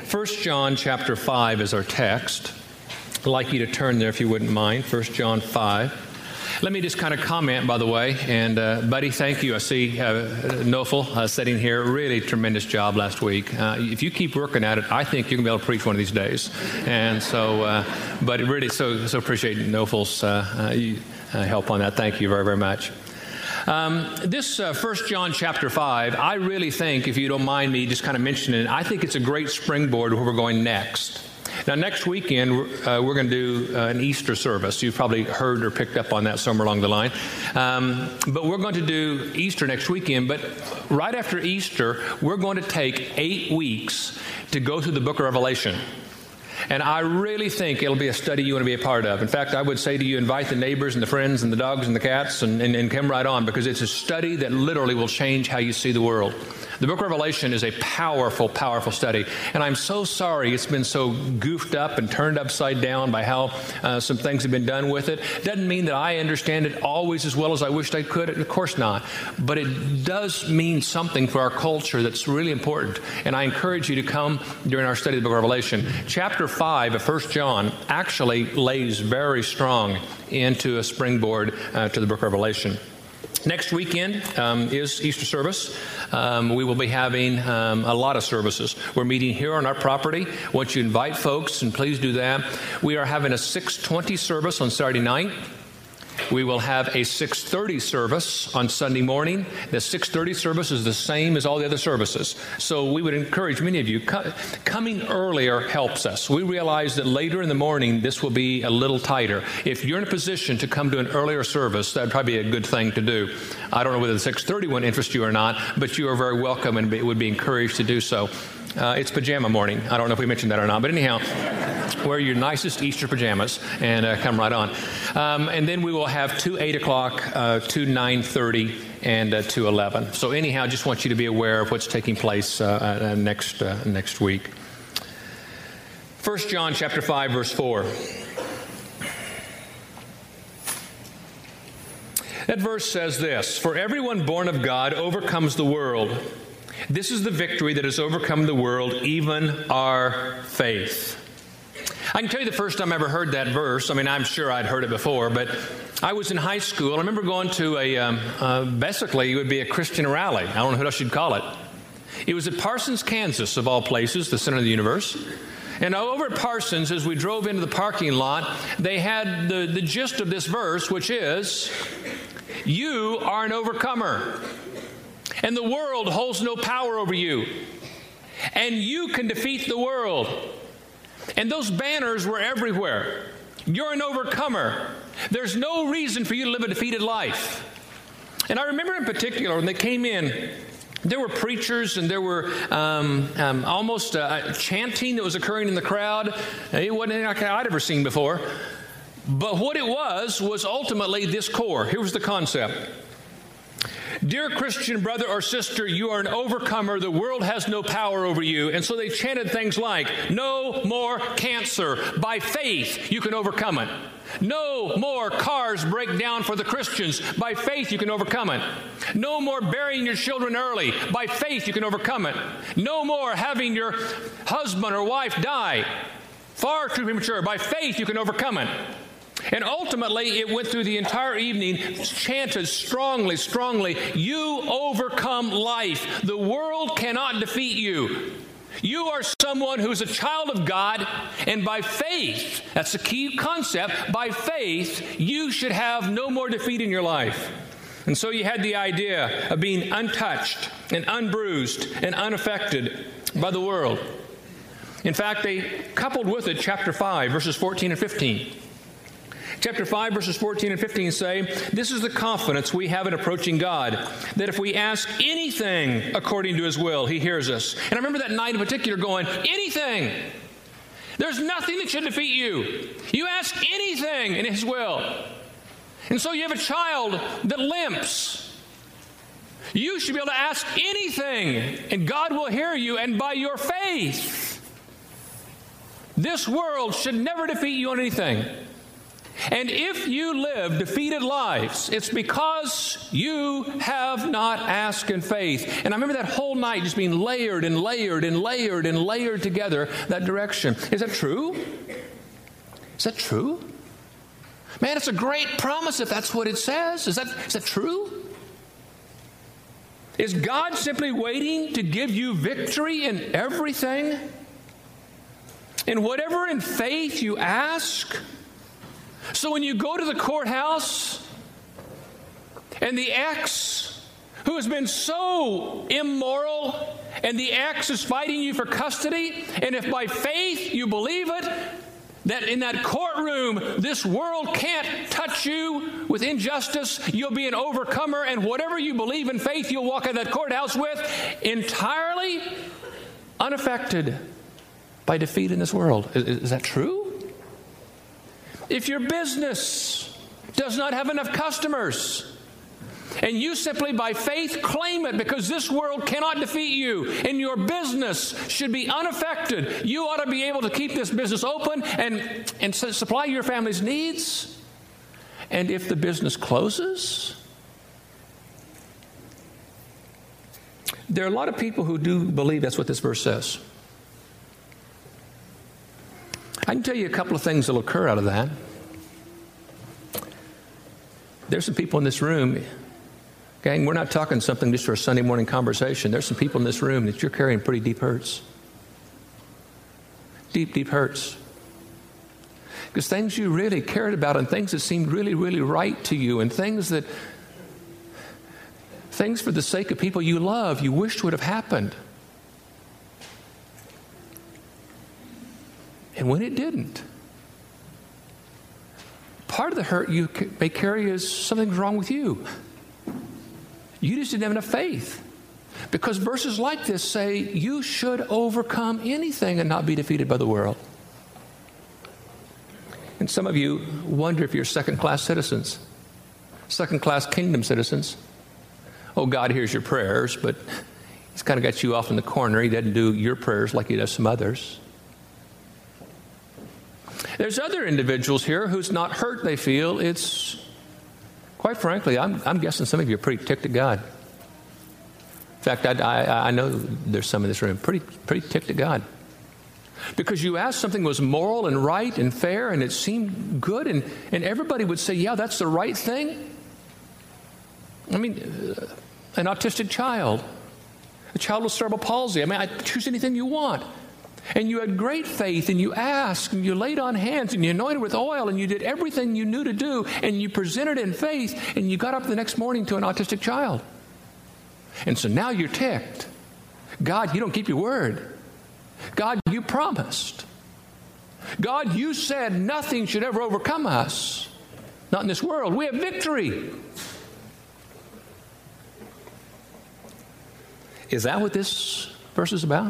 1 John chapter 5 is our text. I'd like you to turn there if you wouldn't mind. 1 John 5. Let me just kind of comment, by the way, and buddy, thank you. I see Nofel sitting here. Really tremendous job last week. If you keep working at it, I think you're going to be able to preach one of these days. And so, but really, so appreciate Nofel's help on that. Thank you very, very much. This 1 John chapter 5, I really think, if you don't mind me just kind of mentioning it, I think it's a great springboard where we're going next. Now, next weekend, we're going to do an Easter service. You've probably heard or picked up on that somewhere along the line. But we're going to do Easter next weekend. But right after Easter, we're going to take 8 weeks to go through the book of Revelation. And I really think it'll be a study you want to be a part of. In fact, I would say to you, invite the neighbors and the friends and the dogs and the cats and come right on, because it's a study that literally will change how you see the world. The book of Revelation is a powerful, powerful study. And I'm so sorry it's been so goofed up and turned upside down by how some things have been done with it. Doesn't mean that I understand it always as well as I wished I could. Of course not. But it does mean something for our culture that's really important. And I encourage you to come during our study of the book of Revelation. Chapter 5 of 1 John actually lays very strong into a springboard to the book of Revelation. Next weekend is Easter service. We will be having a lot of services. We're meeting here on our property. I want you to invite folks, and please do that. We are having a 6:20 service on Saturday night. We will have a 6:30 service on Sunday morning. The 6:30 service is the same as all the other services. So we would encourage many of you, coming earlier helps us. We realize that later in the morning, this will be a little tighter. If you're in a position to come to an earlier service, that would probably be a good thing to do. I don't know whether the 6:30 one interests you or not, but you are very welcome and would be encouraged to do so. It's pajama morning. I don't know if we mentioned that or not, but anyhow, wear your nicest Easter pajamas and come right on. And then we will have 2 8 o'clock, 2 9:30, and 2 11. So anyhow, just want you to be aware of what's taking place next week. 1 John chapter 5, verse 4. That verse says this: "For everyone born of God overcomes the world. This is the victory that has overcome the world, even our faith." I can tell you the first time I ever heard that verse. I mean, I'm sure I'd heard it before, but I was in high school. I remember going to basically it would be a Christian rally. I don't know what else you'd call it. It was at Parsons, Kansas, of all places, the center of the universe. And over at Parsons, as we drove into the parking lot, they had the gist of this verse, which is, "You are an overcomer, and the world holds no power over you, and you can defeat the world." And those banners were everywhere. You're an overcomer. There's no reason for you to live a defeated life. And I remember in particular when they came in, there were preachers and there were almost chanting that was occurring in the crowd. It wasn't anything I'd ever seen before. But what it was ultimately this core. Here was the concept. "Dear Christian brother or sister, you are an overcomer. The world has no power over you." And so they chanted things like, "No more cancer. By faith, you can overcome it. No more cars break down for the Christians. By faith, you can overcome it. No more burying your children early. By faith, you can overcome it. No more having your husband or wife die far too premature. By faith, you can overcome it." And ultimately, it went through the entire evening, chanted strongly, strongly, "You overcome life. The world cannot defeat you. You are someone who's a child of God, and by faith," that's the key concept, "by faith, you should have no more defeat in your life." And so you had the idea of being untouched and unbruised and unaffected by the world. In fact, they coupled with it chapter 5, verses 14 and 15. Chapter 5, verses 14 and 15 say, "This is the confidence we have in approaching God, that if we ask anything according to His will, He hears us." And I remember that night in particular going, anything. There's nothing that should defeat you. You ask anything in His will. And so you have a child that limps. You should be able to ask anything, and God will hear you, and by your faith, this world should never defeat you on anything. And if you live defeated lives, it's because you have not asked in faith. And I remember that whole night just being layered and layered and layered and layered together that direction. Is that true? Is that true? Man, it's a great promise if that's what it says. Is that true? Is God simply waiting to give you victory in everything? In whatever in faith you ask? So when you go to the courthouse and the ex who has been so immoral and the ex is fighting you for custody, and if by faith you believe it, that in that courtroom this world can't touch you with injustice, you'll be an overcomer, and whatever you believe in faith you'll walk out of that courthouse with entirely unaffected by defeat in this world. Is that true? If your business does not have enough customers, and you simply by faith claim it because this world cannot defeat you, and your business should be unaffected, you ought to be able to keep this business open and supply your family's needs. And if the business closes, there are a lot of people who do believe that's what this verse says. I can tell you a couple of things that will occur out of that. There's some people in this room, gang, we're not talking something just for a Sunday morning conversation. There's some people in this room that you're carrying pretty deep hurts. Deep, deep hurts. Because things you really cared about and things that seemed really, really right to you and things for the sake of people you love, you wished would have happened. And when it didn't, part of the hurt you may carry is something's wrong with you. You just didn't have enough faith. Because verses like this say you should overcome anything and not be defeated by the world. And some of you wonder if you're second-class citizens, second-class kingdom citizens. Oh, God hears your prayers, but He's kind of got you off in the corner. He doesn't do your prayers like He does some others. There's other individuals here who's not hurt they feel. It's, quite frankly, I'm guessing some of you are pretty ticked at God. In fact, I know there's some in this room pretty ticked at God. Because you asked something was moral and right and fair and it seemed good and everybody would say, yeah, that's the right thing. I mean, an autistic child, a child with cerebral palsy. I mean, choose anything you want. And you had great faith, and you asked, and you laid on hands, and you anointed with oil, and you did everything you knew to do, and you presented in faith, and you got up the next morning to an autistic child. And so now you're ticked. God, you don't keep your word. God, you promised. God, you said nothing should ever overcome us. Not in this world. We have victory. Is that what this verse is about?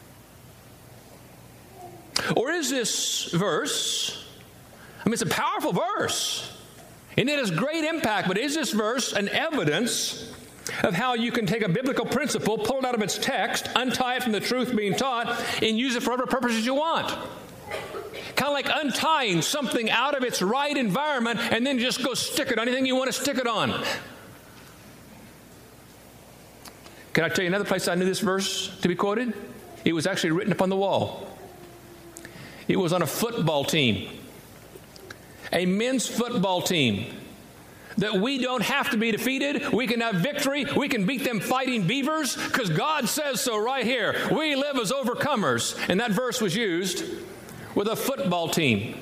Or is this verse, I mean, it's a powerful verse, and it has great impact, but is this verse an evidence of how you can take a biblical principle, pull it out of its text, untie it from the truth being taught, and use it for whatever purposes you want? Kind of like untying something out of its right environment and then just go stick it on anything you want to stick it on. Can I tell you another place I knew this verse to be quoted? It was actually written upon the wall. It was on a football team, a men's football team, that we don't have to be defeated. We can have victory. We can beat them fighting beavers because God says so right here. We live as overcomers. And that verse was used with a football team.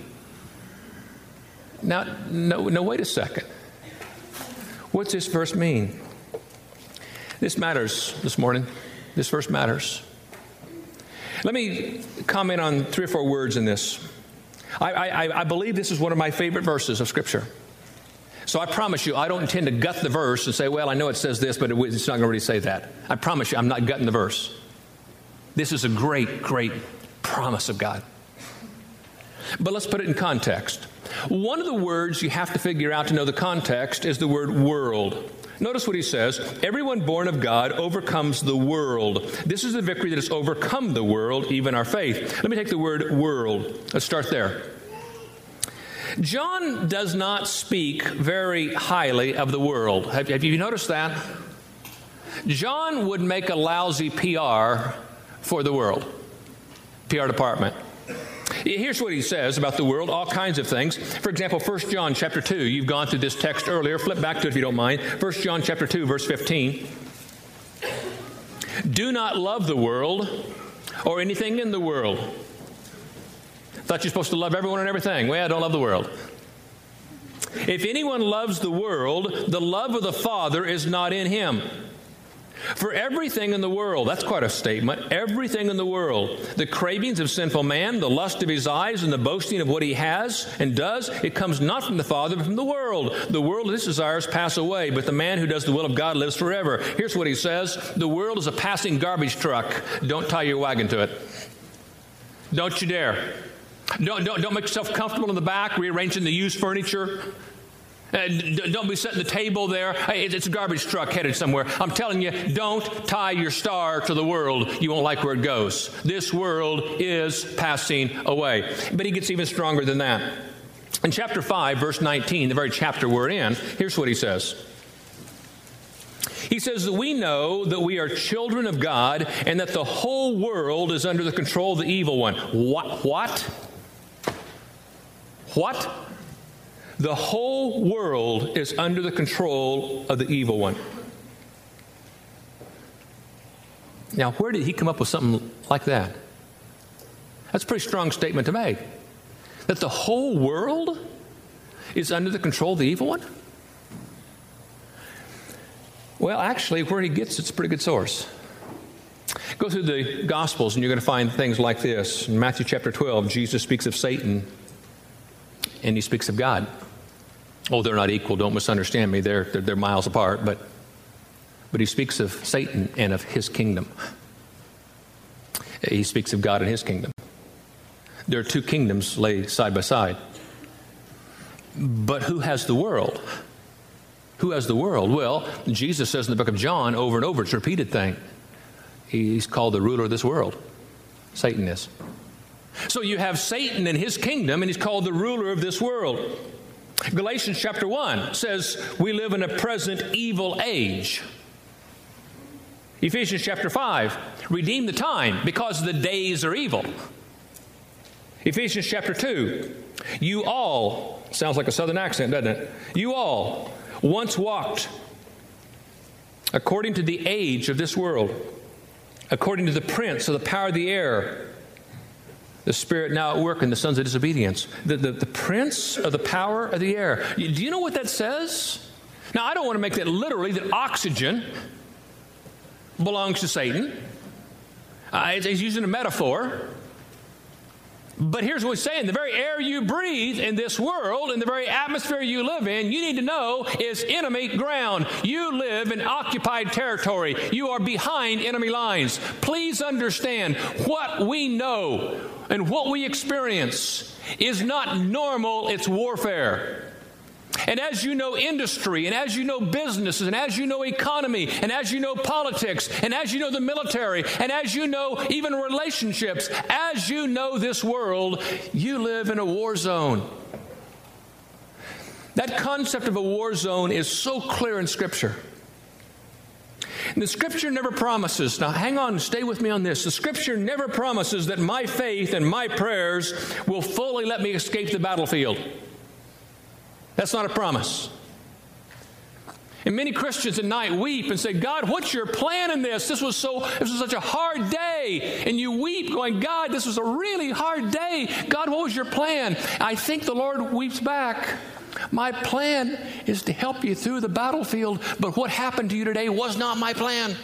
Now, no, wait a second. What's this verse mean? This matters this morning. This verse matters. Let me comment on 3 or 4 words in this. I believe this is one of my favorite verses of Scripture. So I promise you, I don't intend to gut the verse and say, well, I know it says this, but it's not going to really say that. I promise you, I'm not gutting the verse. This is a great, great promise of God. But let's put it in context. One of the words you have to figure out to know the context is the word world. Notice what he says. Everyone born of God overcomes the world. This is the victory that has overcome the world, even our faith. Let me take the word world. Let's start there. John does not speak very highly of the world. Have you noticed that? John would make a lousy PR for the world, PR department. Here's what he says about the world, all kinds of things. For example, 1 John chapter 2. You've gone through this text earlier. Flip back to it if you don't mind. 1 John chapter 2, verse 15. Do not love the world or anything in the world. Thought you're supposed to love everyone and everything. Well, I don't love the world. If anyone loves the world, the love of the Father is not in him. For everything in the world, that's quite a statement, everything in the world, the cravings of sinful man, the lust of his eyes, and the boasting of what he has and does, it comes not from the Father, but from the world. The world and its desires pass away, but the man who does the will of God lives forever. Here's what he says: the world is a passing garbage truck. Don't tie your wagon to it. Don't you dare. Don't make yourself comfortable in the back, rearranging the used furniture. Don't be setting the table there. Hey, it's a garbage truck headed somewhere. I'm telling you, don't tie your star to the world. You won't like where it goes. This world is passing away. But he gets even stronger than that. In chapter 5, verse 19, the very chapter we're in, here's what he says. He says that we know that we are children of God and that the whole world is under the control of the evil one. What? The whole world is under the control of the evil one. Now, where did he come up with something like that? That's a pretty strong statement to make. That the whole world is under the control of the evil one? Well, actually, where he gets it's a pretty good source. Go through the Gospels and you're going to find things like this. In Matthew chapter 12, Jesus speaks of Satan and he speaks of God. Oh, they're not equal. Don't misunderstand me. They're miles apart. But he speaks of Satan and of his kingdom. He speaks of God and his kingdom. There are two kingdoms laid side by side. But who has the world? Who has the world? Well, Jesus says in the book of John over and over, it's a repeated thing. He's called the ruler of this world. Satan is. So you have Satan and his kingdom, and he's called the ruler of this world. Galatians chapter 1 says we live in a present evil age. Ephesians chapter 5, redeem the time because the days are evil. Ephesians chapter 2, you all, sounds like a southern accent, doesn't it? You all once walked according to the age of this world, according to the prince of the power of the air, the spirit now at work in the sons of disobedience. The prince of the power of the air. Do you know what that says? Now, I don't want to make that literally that oxygen belongs to Satan. He's using a metaphor. But here's what he's saying. The very air you breathe in this world and the very atmosphere you live in, you need to know is enemy ground. You live in occupied territory. You are behind enemy lines. Please understand what we know and what we experience is not normal, it's warfare. And as you know industry, and as you know businesses, and as you know economy, and as you know politics, and as you know the military, and as you know even relationships, as you know this world, you live in a war zone. That concept of a war zone is so clear in Scripture. And the Scripture never promises, now hang on, stay with me on this. The Scripture never promises that my faith and my prayers will fully let me escape the battlefield. That's not a promise. And many Christians at night weep and say, God, what's your plan in this? This was such a hard day. And you weep going, God, this was a really hard day. God, what was your plan? I think the Lord weeps back. My plan is to help you through the battlefield, but what happened to you today was not my plan.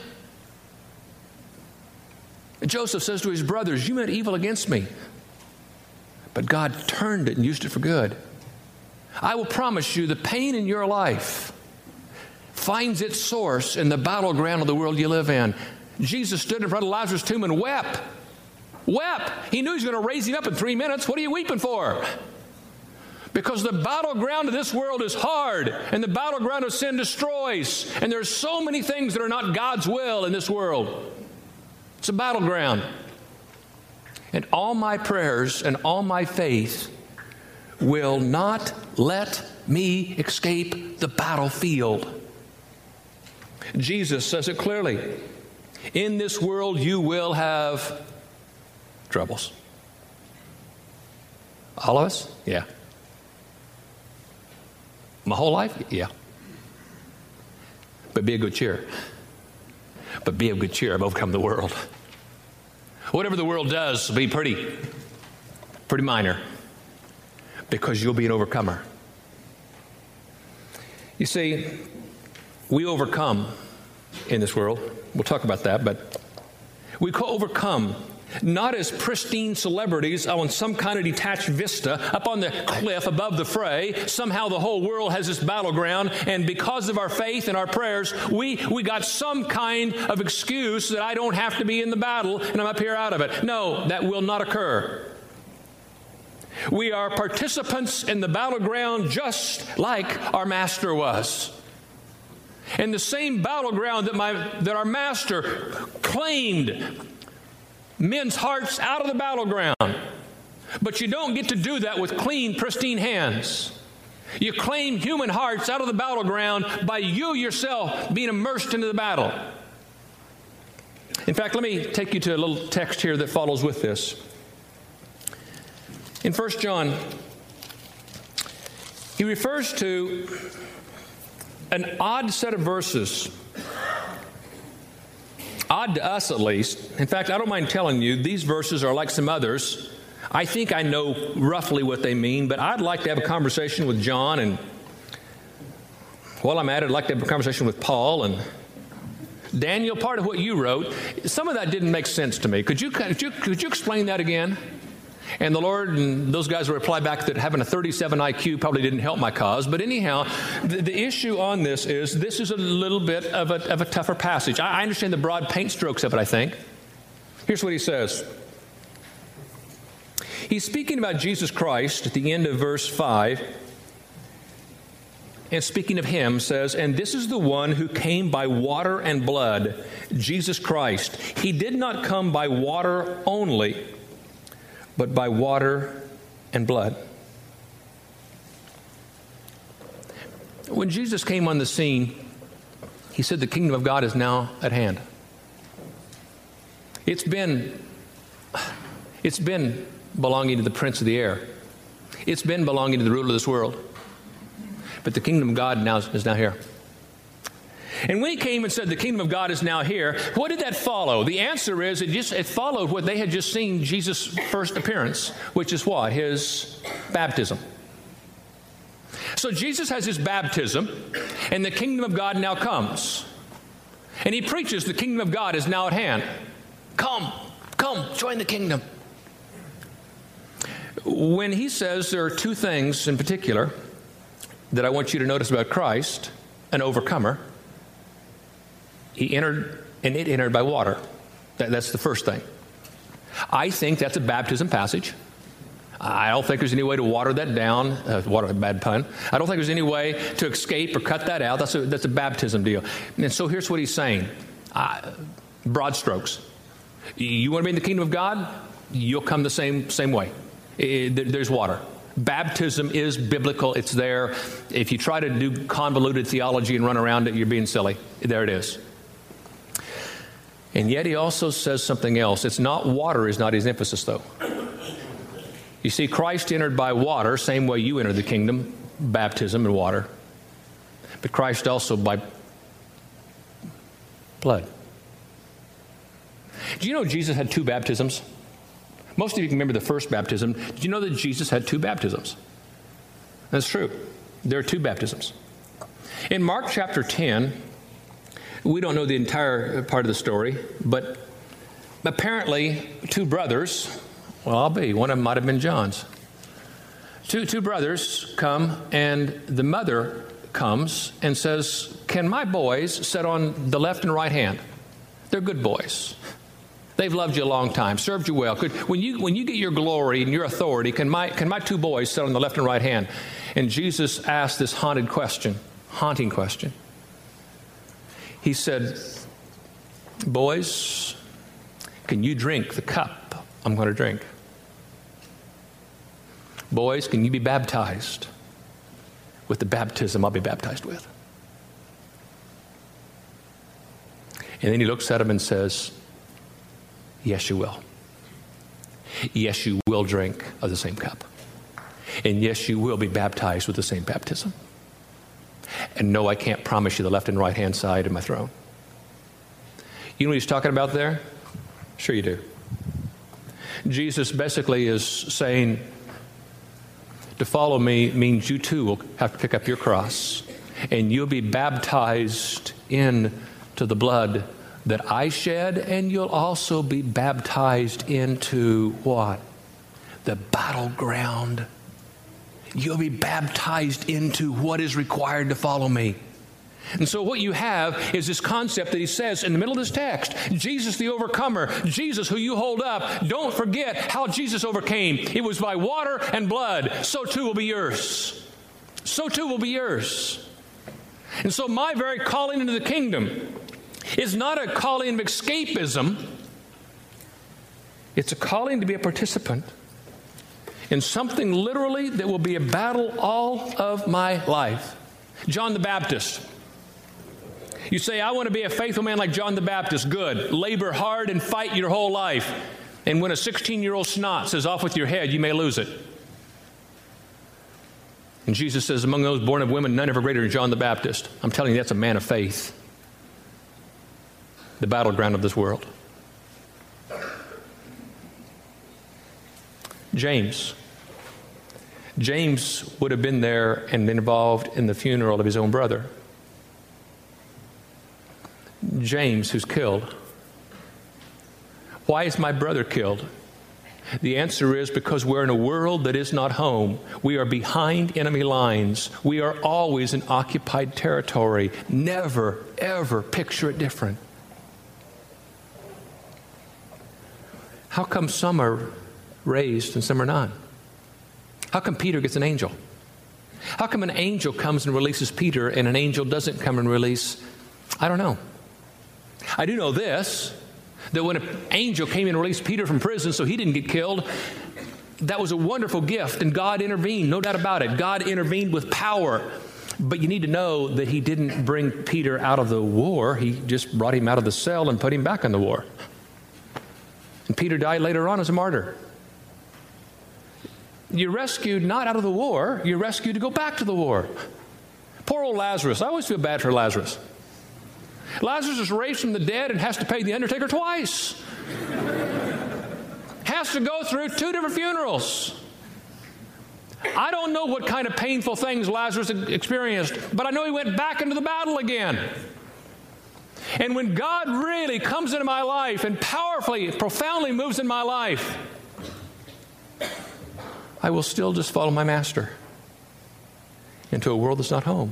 Joseph says to his brothers, you meant evil against me, but God turned it and used it for good. I will promise you the pain in your life finds its source in the battleground of the world you live in. Jesus stood in front of Lazarus' tomb and wept. Wept. He knew he was going to raise him up in 3 minutes. What are you weeping for? Because the battleground of this world is hard, and the battleground of sin destroys. And there's so many things that are not God's will in this world. It's a battleground. And all my prayers and all my faith will not let me escape the battlefield. Jesus says it clearly. In this world you will have troubles. All of us? Yeah. My whole life? Yeah. But be of good cheer. But be of good cheer. I've overcome the world. Whatever the world does will be pretty minor, because you'll be an overcomer. You see, we overcome in this world. We'll talk about that, but we overcome not as pristine celebrities on some kind of detached vista up on the cliff above the fray. Somehow the whole world has this battleground, and because of our faith and our prayers, we got some kind of excuse that I don't have to be in the battle and I'm up here out of it. No, that will not occur. We are participants in the battleground just like our Master was. And the same battleground that our Master claimed men's hearts out of the battleground. But you don't get to do that with clean, pristine hands. You claim human hearts out of the battleground by you yourself being immersed into the battle. In fact, let me take you to a little text here that follows with this. In 1 John, he refers to an odd set of verses. Odd to us, at least. In fact, I don't mind telling you, these verses are like some others. I think I know roughly what they mean, but I'd like to have a conversation with John, and while I'm at it, I'd like to have a conversation with Paul and Daniel. Part of what you wrote, some of that didn't make sense to me. Could you explain that again? And the Lord and those guys will reply back that having a 37 IQ probably didn't help my cause. But anyhow, the issue on this is a little bit of a tougher passage. I understand the broad paint strokes of it, I think. Here's what he says. He's speaking about Jesus Christ at the end of verse 5. And speaking of him, says, and this is the one who came by water and blood, Jesus Christ. He did not come by water only, but by water and blood. When Jesus came on the scene, he said the kingdom of God is now at hand. It's been belonging to the prince of the air. It's been belonging to the ruler of this world. But the kingdom of God is now here. And when he came and said the kingdom of God is now here, what did that follow? The answer is it followed what they had just seen Jesus' first appearance, which is what? His baptism. So Jesus has his baptism, and the kingdom of God now comes. And he preaches the kingdom of God is now at hand. Come, join the kingdom. When he says there are two things in particular that I want you to notice about Christ, an overcomer, he entered, and it entered by water. That's the first thing. I think that's a baptism passage. I don't think there's any way to water that down. Water, bad pun. I don't think there's any way to escape or cut that out. That's a baptism deal. And so here's what he's saying. Broad strokes. You want to be in the kingdom of God? You'll come the same way. There's water. Baptism is biblical. It's there. If you try to do convoluted theology and run around it, you're being silly. There it is. And yet he also says something else. It's not water is not his emphasis, though. You see, Christ entered by water, same way you entered the kingdom, baptism and water. But Christ also by blood. Do you know Jesus had two baptisms? Most of you can remember the first baptism. Did you know that Jesus had two baptisms? That's true. There are two baptisms. In Mark chapter 10, we don't know the entire part of the story, but apparently two brothers, one of them might have been John's. Two brothers come, and the mother comes and says, can my boys sit on the left and right hand? They're good boys. They've loved you a long time, served you well. When you get your glory and your authority, can my two boys sit on the left and right hand? And Jesus asked this haunting question. He said, boys, can you drink the cup I'm going to drink? Boys, can you be baptized with the baptism I'll be baptized with? And then he looks at them and says, yes, you will. Yes, you will drink of the same cup. And yes, you will be baptized with the same baptism. And no, I can't promise you the left and right hand side of my throne. You know what he's talking about there? Sure you do. Jesus basically is saying, to follow me means you too will have to pick up your cross, and you'll be baptized into the blood that I shed, and you'll also be baptized into what? The battleground. You'll be baptized into what is required to follow me. And so what you have is this concept that he says in the middle of this text, Jesus the overcomer, Jesus who you hold up. Don't forget how Jesus overcame. It was by water and blood. So too will be yours. So too will be yours. And so my very calling into the kingdom is not a calling of escapism. It's a calling to be a participant in something literally that will be a battle all of my life. John the Baptist. You say, I want to be a faithful man like John the Baptist. Good. Labor hard and fight your whole life. And when a 16-year-old snot says, off with your head, you may lose it. And Jesus says, among those born of women, none ever greater than John the Baptist. I'm telling you, that's a man of faith. The battleground of this world. James. James would have been there and been involved in the funeral of his own brother. James, who's killed. Why is my brother killed? The answer is because we're in a world that is not home. We are behind enemy lines. We are always in occupied territory. Never, ever picture it different. How come some are raised and some are not? How come Peter gets an angel? How come an angel comes and releases Peter and an angel doesn't come and release? I don't know. I do know this, that when an angel came and released Peter from prison so he didn't get killed, that was a wonderful gift, and God intervened, no doubt about it. God intervened with power. But you need to know that he didn't bring Peter out of the war. He just brought him out of the cell and put him back in the war. And Peter died later on as a martyr. You're rescued not out of the war, you're rescued to go back to the war. Poor old Lazarus. I always feel bad for Lazarus. Lazarus is raised from the dead and has to pay the undertaker twice. Has to go through 2 different funerals. I don't know what kind of painful things Lazarus experienced, but I know he went back into the battle again. And when God really comes into my life and powerfully, profoundly moves in my life, I will still just follow my master into a world that's not home.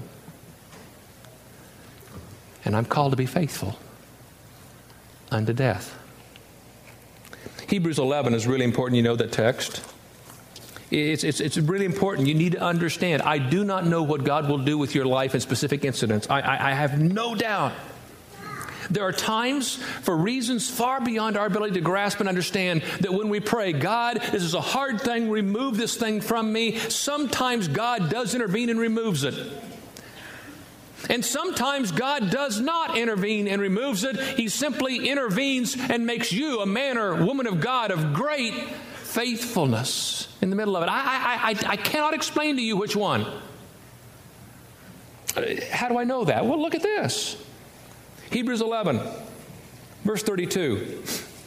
And I'm called to be faithful unto death. Hebrews 11 is really important. You know that text. It's really important. You need to understand. I do not know what God will do with your life in specific incidents. I have no doubt. There are times, for reasons far beyond our ability to grasp and understand, that when we pray, God, this is a hard thing, remove this thing from me, sometimes God does intervene and removes it. And sometimes God does not intervene and removes it. He simply intervenes and makes you a man or woman of God of great faithfulness in the middle of it. I cannot explain to you which one. How do I know that? Well, look at this. Hebrews 11, verse 32.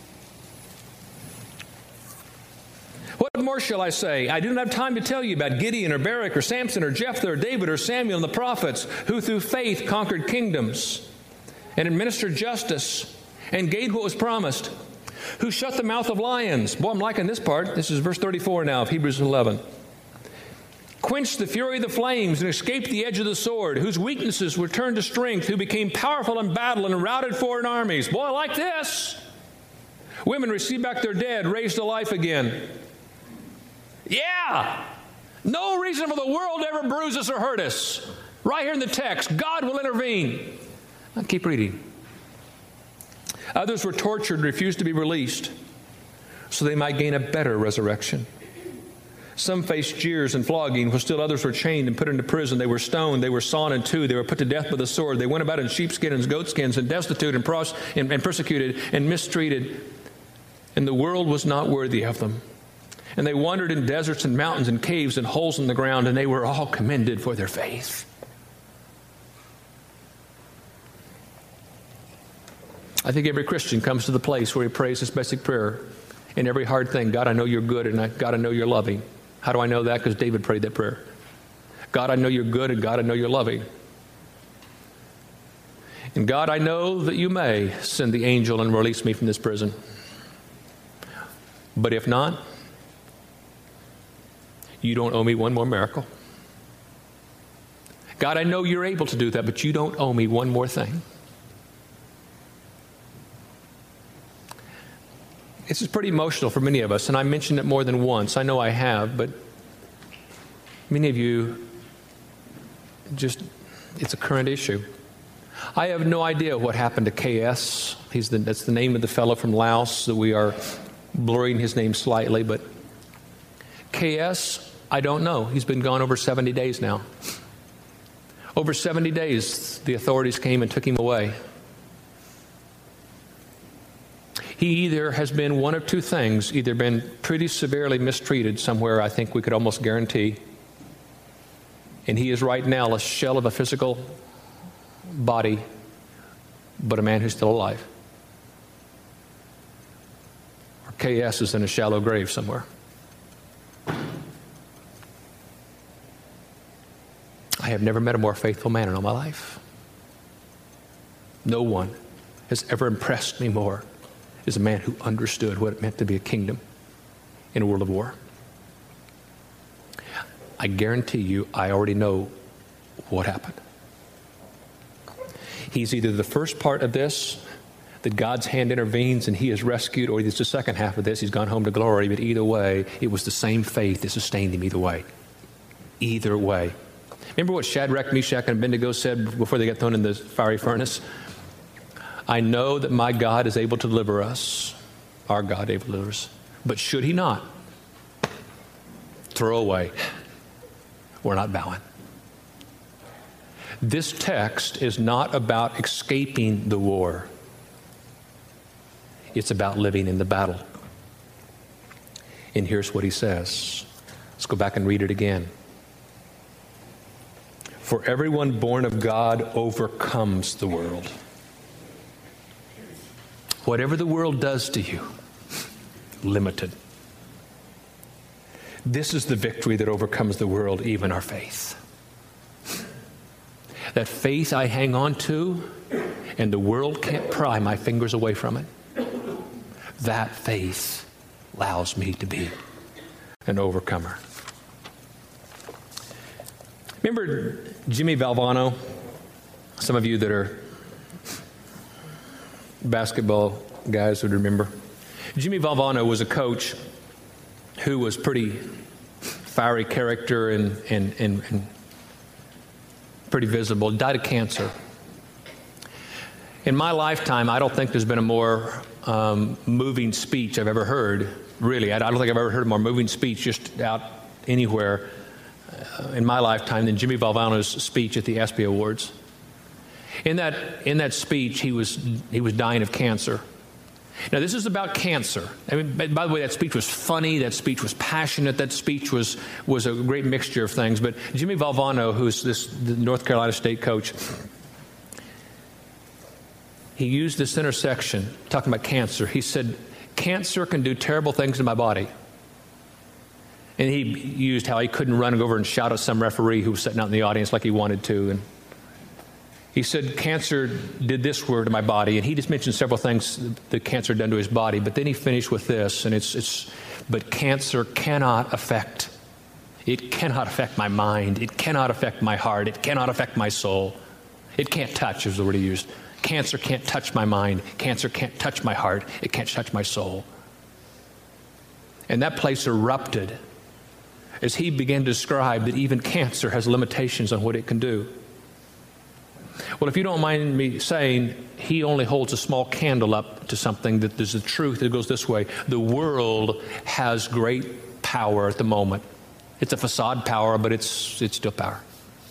What more shall I say? I do not have time to tell you about Gideon or Barak or Samson or Jephthah or David or Samuel and the prophets, who through faith conquered kingdoms and administered justice and gained what was promised, who shut the mouth of lions. Boy, I'm liking this part. This is verse 34 now of Hebrews 11. Quenched the fury of the flames and escaped the edge of the sword, whose weaknesses were turned to strength, who became powerful in battle and routed foreign armies. Boy, I like this. Women received back their dead, raised to life again. Yeah. No reason for the world to ever bruise us or hurt us. Right here in the text, God will intervene. I'll keep reading. Others were tortured and refused to be released so they might gain a better resurrection. Some faced jeers and flogging, while still others were chained and put into prison. They were stoned, they were sawn in two, they were put to death with a sword. They went about in sheepskins and goatskins, and destitute and persecuted and mistreated. And the world was not worthy of them. And they wandered in deserts and mountains and caves and holes in the ground, and they were all commended for their faith. I think every Christian comes to the place where he prays this basic prayer in every hard thing. God, I know you're good, and God, I know you're loving. How do I know that? Because David prayed that prayer. God, I know you're good, and God, I know you're loving. And God, I know that you may send the angel and release me from this prison. But if not, you don't owe me one more miracle. God, I know you're able to do that, but you don't owe me one more thing. This is pretty emotional for many of us, and I mentioned it more than once. I know I have, but many of you it's a current issue. I have no idea what happened to KS. That's the name of the fellow from Laos that we are blurring his name slightly, but KS, I don't know. He's been gone over 70 days now. Over 70 days, the authorities came and took him away. He either has been one of two things, either been pretty severely mistreated somewhere, I think we could almost guarantee, and he is right now a shell of a physical body, but a man who's still alive. Or KS is in a shallow grave somewhere. I have never met a more faithful man in all my life. No one has ever impressed me more as a man who understood what it meant to be a kingdom in a world of war. I guarantee you, I already know what happened. He's either the first part of this, that God's hand intervenes and he is rescued, or he's the second half of this, he's gone home to glory. But either way, it was the same faith that sustained him either way. Either way. Remember what Shadrach, Meshach, and Abednego said before they got thrown in the fiery furnace? I know that my God is able to deliver us. Our God able to deliver us. But should he not, throw away. We're not bowing. This text is not about escaping the war. It's about living in the battle. And here's what he says. Let's go back and read it again. For everyone born of God overcomes the world. Whatever the world does to you, limited. This is the victory that overcomes the world, even our faith. That faith I hang on to, and the world can't pry my fingers away from it. That faith allows me to be an overcomer. Remember Jimmy Valvano? Some of you that are basketball guys would remember. Jimmy Valvano was a coach who was pretty fiery character and pretty visible. Died of cancer. In my lifetime, I don't think there's been a more moving speech I've ever heard. Really, I don't think I've ever heard a more moving speech just out anywhere in my lifetime than Jimmy Valvano's speech at the ESPY Awards. In that speech, he was dying of cancer. Now, this is about cancer. I mean, by the way, that speech was funny. That speech was passionate. That speech was a great mixture of things. But Jimmy Valvano, who's the North Carolina State coach, he used this intersection talking about cancer. He said, cancer can do terrible things to my body. And he used how he couldn't run over and shout at some referee who was sitting out in the audience like he wanted to. And he said, cancer did this word to my body. And he just mentioned several things that cancer done to his body. But then he finished with this, and but cancer cannot affect my mind. It cannot affect my heart. It cannot affect my soul. It can't touch, is the word he used. Cancer can't touch my mind. Cancer can't touch my heart. It can't touch my soul. And that place erupted as he began to describe that even cancer has limitations on what it can do. Well, if you don't mind me saying, he only holds a small candle up to something that there's a truth that goes this way. The world has great power at the moment. It's a facade power, but it's still power.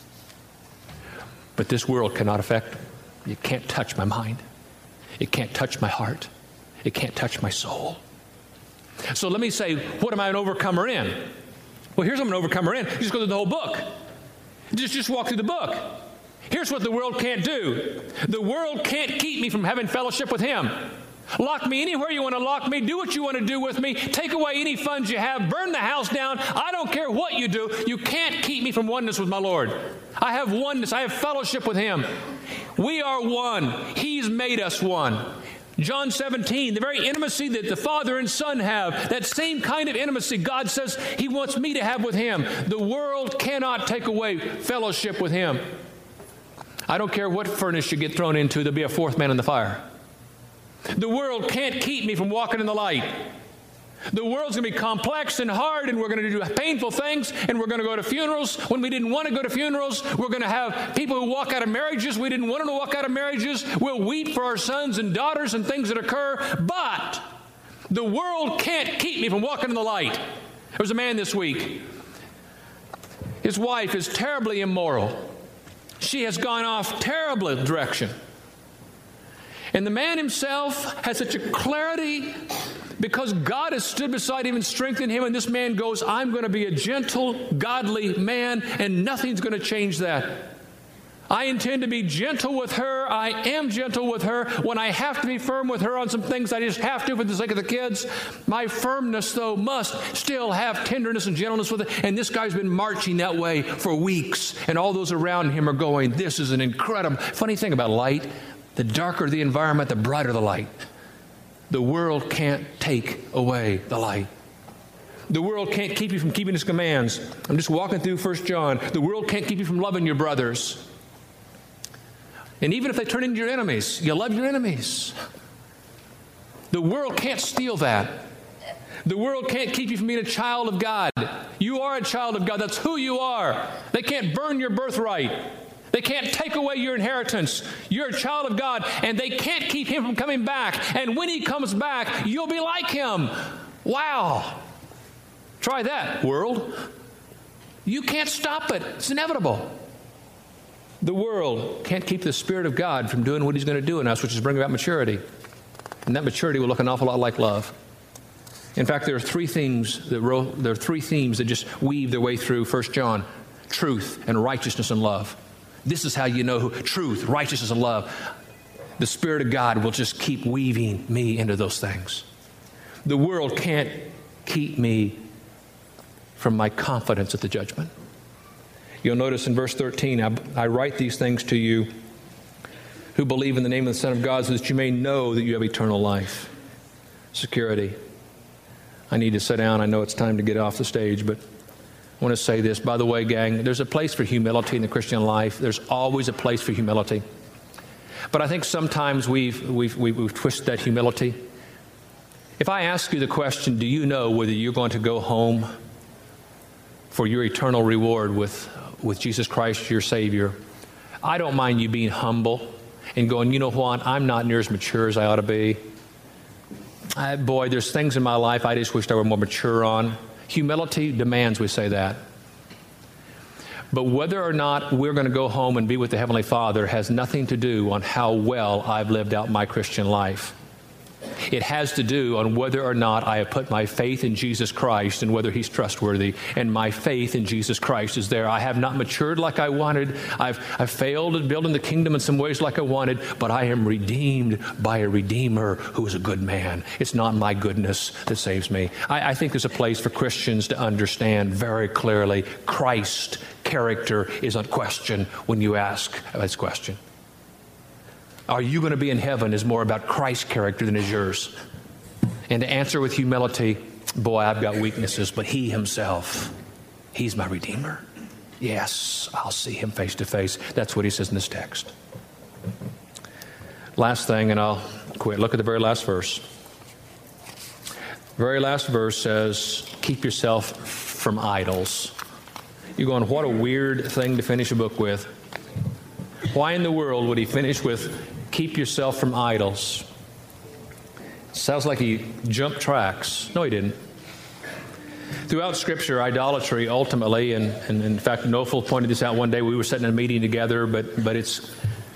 But this world cannot affect. It can't touch my mind. It can't touch my heart. It can't touch my soul. So let me say, what am I an overcomer in? Well, here's what I'm an overcomer in. You just go through the whole book. Just walk through the book. Here's what the world can't do. The world can't keep me from having fellowship with Him. Lock me anywhere you want to lock me. Do what you want to do with me. Take away any funds you have. Burn the house down. I don't care what you do. You can't keep me from oneness with my Lord. I have oneness. I have fellowship with Him. We are one. He's made us one. John 17, the very intimacy that the Father and Son have, that same kind of intimacy God says He wants me to have with Him. The world cannot take away fellowship with Him. I don't care what furnace you get thrown into, there'll be a fourth man in the fire. The world can't keep me from walking in the light. The world's going to be complex and hard, and we're going to do painful things, and we're going to go to funerals when we didn't want to go to funerals. We're going to have people who walk out of marriages we didn't want them to walk out of marriages. We'll weep for our sons and daughters and things that occur, but the world can't keep me from walking in the light. There was a man this week. His wife is terribly immoral. She has gone off terribly direction. And the man himself has such a clarity because God has stood beside him and strengthened him. And this man goes, I'm going to be a gentle, godly man, and nothing's going to change that. I intend to be gentle with her. I am gentle with her. When I have to be firm with her on some things, I just have to for the sake of the kids. My firmness, though, must still have tenderness and gentleness with it. And this guy's been marching that way for weeks. And all those around him are going, this is an incredible... Funny thing about light, the darker the environment, the brighter the light. The world can't take away the light. The world can't keep you from keeping His commands. I'm just walking through 1 John. The world can't keep you from loving your brothers. And even if they turn into your enemies, you love your enemies. The world can't steal that. The world can't keep you from being a child of God. You are a child of God. That's who you are. They can't burn your birthright. They can't take away your inheritance. You're a child of God, and they can't keep Him from coming back. And when He comes back, you'll be like Him. Wow. Try that, world. You can't stop it. It's inevitable. The world can't keep the Spirit of God from doing what He's going to do in us, which is bring about maturity. And that maturity will look an awful lot like love. In fact, there are three themes that just weave their way through 1 John. Truth and righteousness and love. This is how you know truth, righteousness, and love. The Spirit of God will just keep weaving me into those things. The world can't keep me from my confidence at the judgment. You'll notice in verse 13, I write these things to you who believe in the name of the Son of God so that you may know that you have eternal life. Security. I need to sit down. I know it's time to get off the stage, but I want to say this. By the way, gang, there's a place for humility in the Christian life. There's always a place for humility. But I think sometimes we've twisted that humility. If I ask you the question, do you know whether you're going to go home for your eternal reward with Jesus Christ, your Savior? I don't mind you being humble and going, you know what, I'm not near as mature as I ought to be. Boy, there's things in my life I just wished I were more mature on. Humility demands we say that. But whether or not we're going to go home and be with the Heavenly Father has nothing to do on how well I've lived out my Christian life. It has to do on whether or not I have put my faith in Jesus Christ and whether He's trustworthy. And my faith in Jesus Christ is there. I have not matured like I wanted. I've failed at building the kingdom in some ways like I wanted, but I am redeemed by a Redeemer who is a good man. It's not my goodness that saves me. I think there's a place for Christians to understand very clearly Christ's character is unquestioned when you ask this question. Are you going to be in heaven is more about Christ's character than is yours. And to answer with humility, boy, I've got weaknesses, but He Himself, He's my Redeemer. Yes, I'll see Him face to face. That's what He says in this text. Last thing, and I'll quit. Look at the very last verse. The very last verse says, keep yourself from idols. You're going, what a weird thing to finish a book with. Why in the world would he finish with, keep yourself from idols? Sounds like he jumped tracks. No, he didn't. Throughout Scripture, idolatry ultimately, and in fact, Nofel pointed this out one day. We were sitting in a meeting together, but it's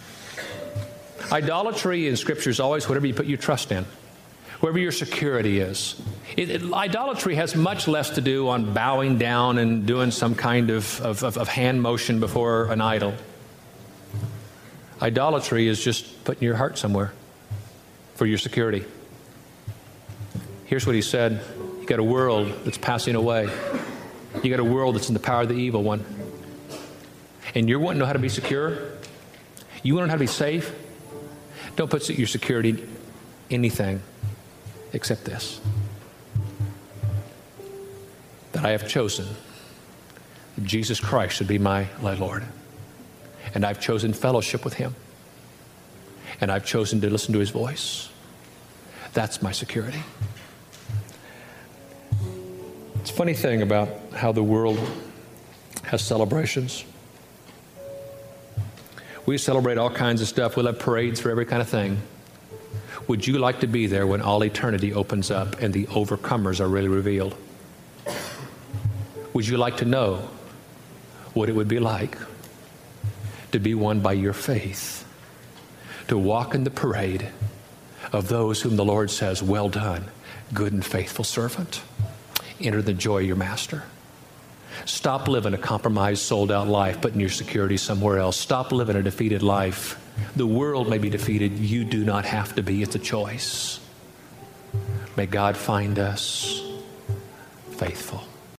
idolatry in Scripture is always whatever you put your trust in, wherever your security is. Idolatry has much less to do on bowing down and doing some kind of hand motion before an idol. Idolatry is just putting your heart somewhere for your security. Here's what he said. You got a world that's passing away. You got a world that's in the power of the evil one. And you want to know how to be secure? You want to know how to be safe? Don't put your security in anything except this. That I have chosen that Jesus Christ should be my Lord. And I've chosen fellowship with Him. And I've chosen to listen to His voice. That's my security. It's a funny thing about how the world has celebrations. We celebrate all kinds of stuff. We'll have parades for every kind of thing. Would you like to be there when all eternity opens up and the overcomers are really revealed? Would you like to know what it would be like to be won by your faith, to walk in the parade of those whom the Lord says, well done, good and faithful servant. Enter the joy of your master. Stop living a compromised, sold-out life, putting your security somewhere else. Stop living a defeated life. The world may be defeated. You do not have to be. It's a choice. May God find us faithful.